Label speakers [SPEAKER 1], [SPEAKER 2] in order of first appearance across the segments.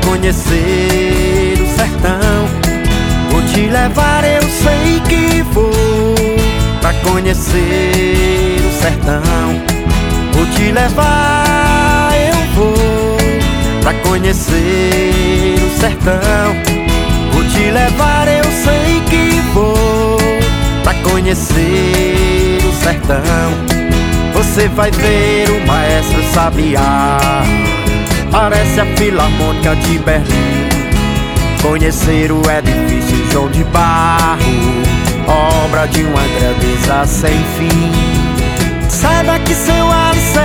[SPEAKER 1] conhecer o sertão. Vou te levar, eu sei que vou, pra conhecer o sertão. Vou te levar, eu vou, pra conhecer o sertão. Vou te levar, eu sei que vou, pra conhecer o sertão. Você vai ver o maestro Sabiá, parece a Filarmônica de Berlim. Conhecer o edifício João de Barro, obra de uma grandeza sem fim. Saiba que seu alicerce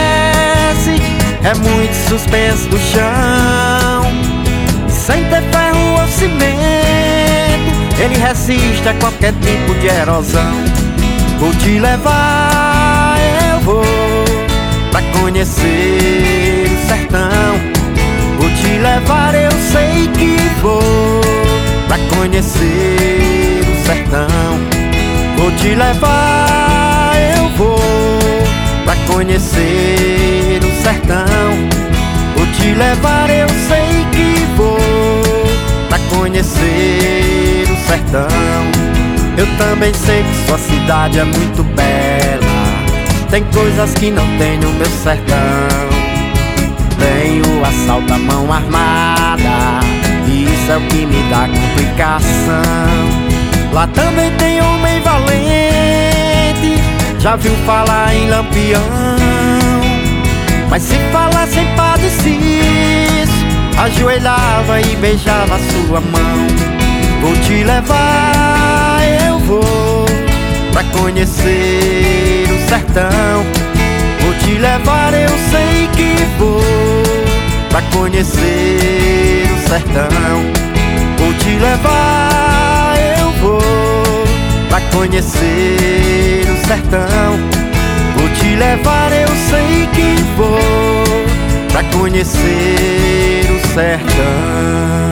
[SPEAKER 1] é muito suspenso do chão. Sem ter ferro ou cimento, ele resiste a qualquer tipo de erosão. Vou te levar, eu vou, pra conhecer o sertão. Vou te levar, eu sei que vou, pra conhecer o sertão. Vou te levar, eu vou, pra conhecer o sertão. Vou te levar, eu sei que vou, pra conhecer o sertão. Eu também sei que sua cidade é muito bela, tem coisas que não tem no meu sertão. Tem o assalto à mão armada, isso é o que me dá complicação. Lá também tem homem valente, já viu falar em Lampião. Mas se falasse em Padre Cício, ajoelhava e beijava sua mão. Vou te levar, eu vou, pra conhecer o sertão. Vou te levar, eu sei que vou, pra conhecer o sertão. Vou te levar, eu vou, pra conhecer o sertão. Vou te levar, eu sei que vou, pra conhecer o sertão.